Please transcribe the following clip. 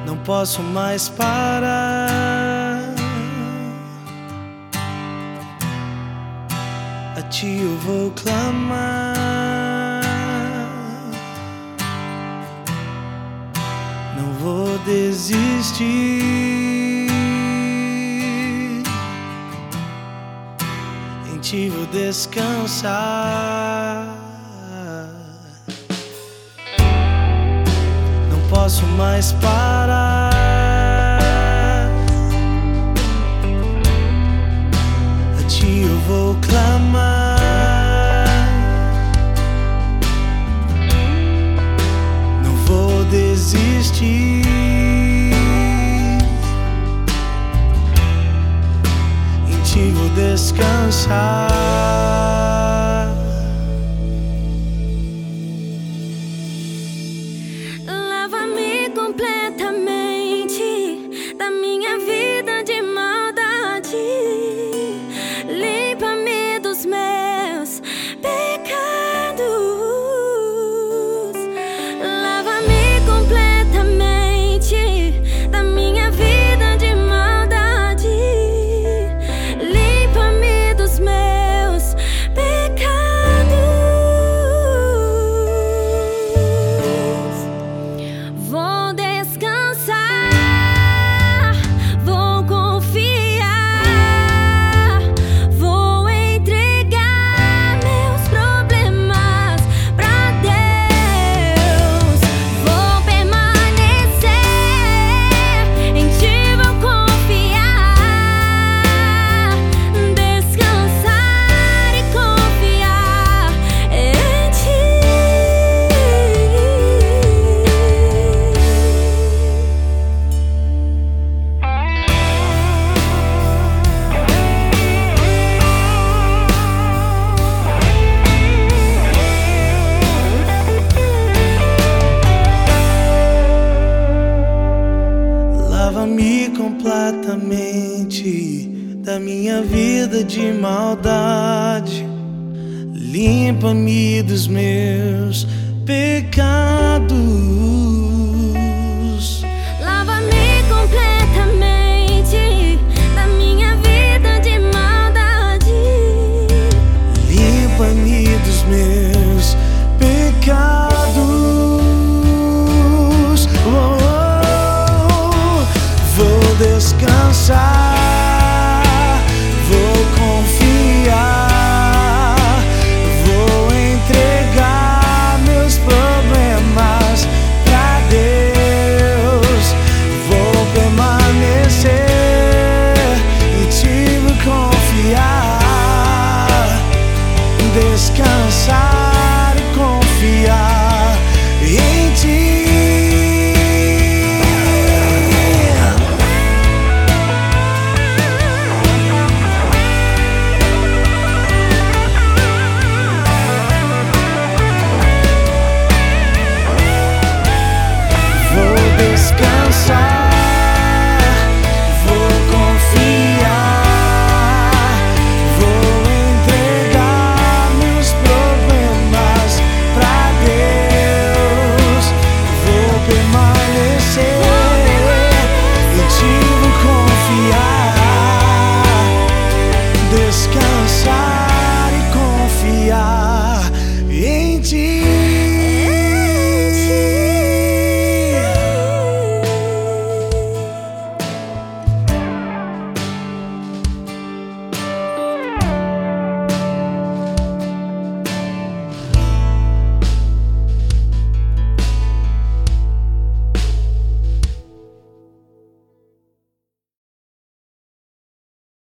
não posso mais parar. A ti eu vou clamar, não vou desistir. Em ti vou descansar. Não posso mais parar. A ti eu vou clamar, não vou desistir. Em ti vou descansar. Completamente da minha vida de maldade, limpa-me dos meus pecados, lava-me completamente da minha vida de maldade, limpa-me dos meus pecados. Vou descansar, vou confiar, vou entregar meus problemas pra Deus. Vou permanecer, em ti vou confiar, descansar e confiar em ti. Lava-me completamente da minha vida de maldade, limpa-me dos meus pecados.